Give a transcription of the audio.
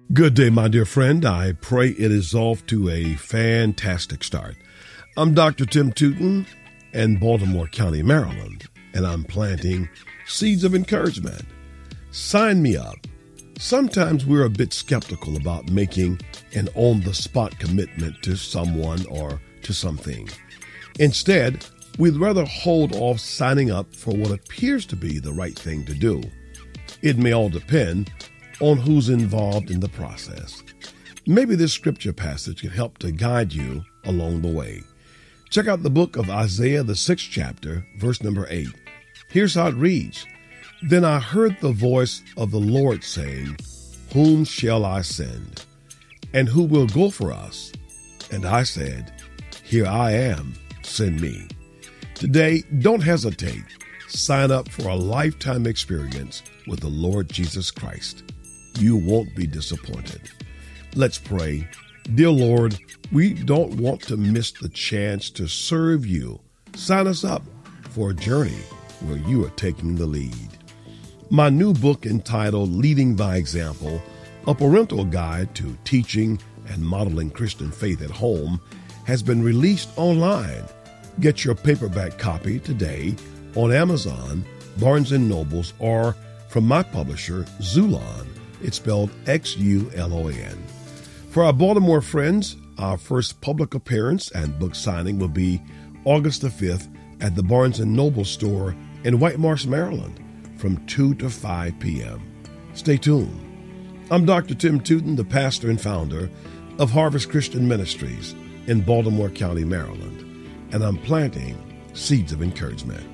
Good day, my dear friend. I pray it is off to a fantastic start. I'm Dr. Tim Tootin in Baltimore County, Maryland, and I'm planting seeds of encouragement. Sign me up. Sometimes we're a bit skeptical about making an on-the-spot commitment to someone or to something. Instead, we'd rather hold off signing up for what appears to be the right thing to do. It may all depend on who's involved in the process. Maybe this scripture passage can help to guide you along the way. Check out the book of Isaiah, the 6th chapter, verse number 8. Here's how it reads. Then I heard the voice of the Lord saying, Whom shall I send? And who will go for us? And I said, Here I am, send me. Today, don't hesitate. Sign up for a lifetime experience with the Lord Jesus Christ. You won't be disappointed. Let's pray. Dear Lord, we don't want to miss the chance to serve you. Sign us up for a journey where you are taking the lead. My new book entitled Leading by Example, a parental guide to teaching and modeling Christian faith at home, has been released online. Get your paperback copy today on Amazon, Barnes & Nobles, or from my publisher, Xulon. It's spelled Xulon. For our Baltimore friends, our first public appearance and book signing will be August the 5th at the Barnes & Noble store in White Marsh, Maryland, from 2 to 5 p.m. Stay tuned. I'm Dr. Tim Tootin, the pastor and founder of Harvest Christian Ministries in Baltimore County, Maryland, and I'm planting seeds of encouragement.